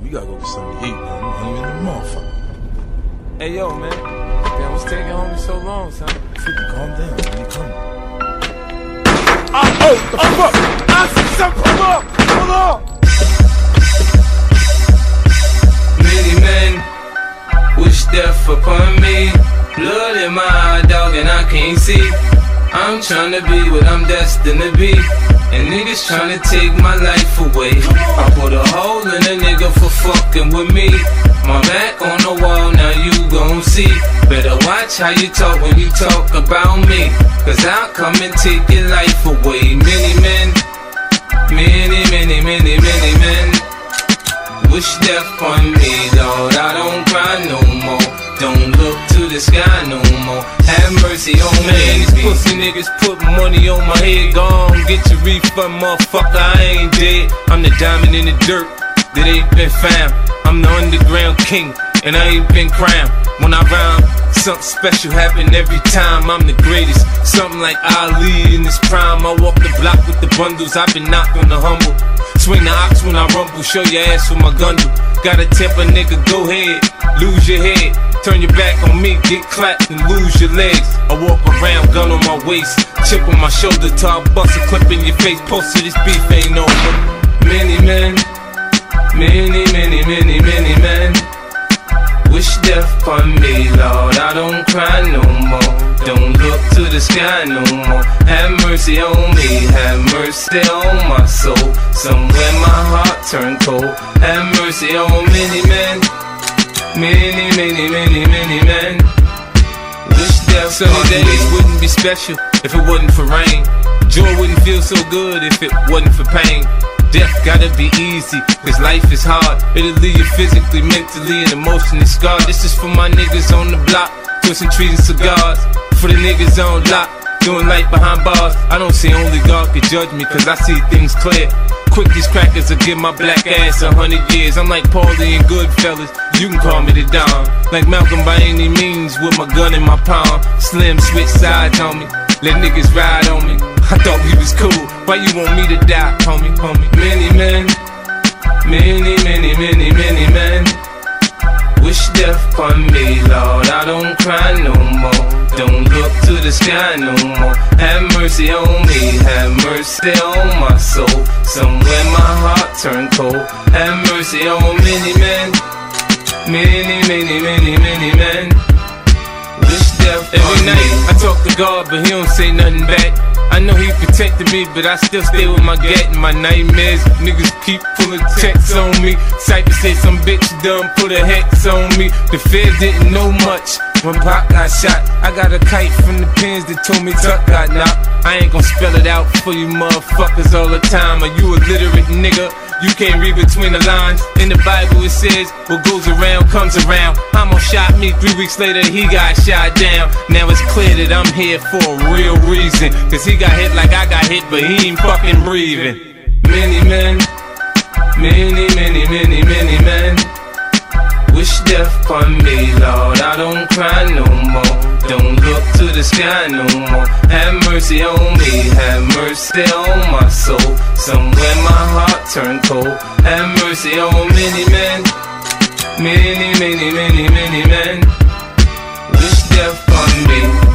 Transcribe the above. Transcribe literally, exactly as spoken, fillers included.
We gotta go get something to eat, man. I'm hungry in the motherfucker. Hey, yo, man. Damn, what's taking homie so long, son? fifty, calm down. When you coming? Oh, oh, the oh, fuck! I see something come up! Hold on! Many men wish death upon me. Blood in my eye, dog, and I can't see. I'm tryna be what I'm destined to be, and niggas tryna take my life away. I put a hole in a nigga for fucking with me. My back on the wall, now you gon' see. Better watch how you talk when you talk about me, cause I'll come and take your life away. Many men, many, many, many, many men wish death on me, Lord. I don't cry no more. Don't look to the sky no more. Have mercy on me. Man, these pussy niggas put money on my head. Gone, get your refund, motherfucker. I ain't dead. I'm the diamond in the dirt that ain't been found. I'm the underground king, and I ain't been crowned. When I rhyme, something special happen every time. I'm the greatest, something like Ali in his prime. I walk the block with the bundles. I've been knocked on the humble. Swing the ox when I rumble. Show your ass with my gun do. Gotta tip a nigga, go ahead, lose your head. Turn your back on me, get clapped and lose your legs. I walk around, gun on my waist, chip on my shoulder till I bust a clip in your face. Post to this beef ain't over. Many men, many, many, many, many men wish death upon me, Lord. I don't cry no more. Don't look to the sky no more. Have mercy on me, have mercy on my soul. Somewhere my heart turned cold. Have mercy on many men, many, many, many, many men wish death upon me. Sunny days wouldn't be special if it wasn't for rain. Joy wouldn't feel so good if it wasn't for pain. Death gotta be easy, cause life is hard. It'll leave you physically, mentally, and emotionally scarred. This is for my niggas on the block, twisting trees and cigars. For the niggas on lock, doing life behind bars. I don't say only God can judge me, cause I see things clear. Quick, these crackers will give my black ass a hundred years. I'm like Paulie and Goodfellas, you can call me the Don. Like Malcolm by any means, with my gun in my palm. Slim switch sides on me, let niggas ride on me. I thought we was cool, why you want me to die, homie, homie? Many men, many, many, many, many men wish death upon me, Lord. I don't cry no more. Don't look to the sky no more. Have mercy on me, have mercy on my soul. Somewhere my heart turned cold. Have mercy on many men, many, many, many, many men wish death upon me. Every night I talk to God, but he don't say nothing back. I know he protected me, but I still stay with my gat and my nightmares. Niggas keep pulling checks on me. Cypher say some bitch done put a hex on me. The feds didn't know much when Pac got shot. I got a kite from the pins that told me Tuck got knocked. I ain't gon' spell it out for you motherfuckers all the time. Are you illiterate nigga? You can't read between the lines. In the Bible it says, what goes around comes around. Homo shot me, three weeks later he got shot down. Now it's clear that I'm here for a real reason, cause he got hit like I got hit, but he ain't fucking breathing. Many men, many, many, many, many men wish death upon me, Lord. I don't cry no more. Don't look to the sky no more. Have mercy on me, have mercy on my soul. Somewhere my heart turned cold. Have mercy on many men, many, many, many, many men wish death upon me.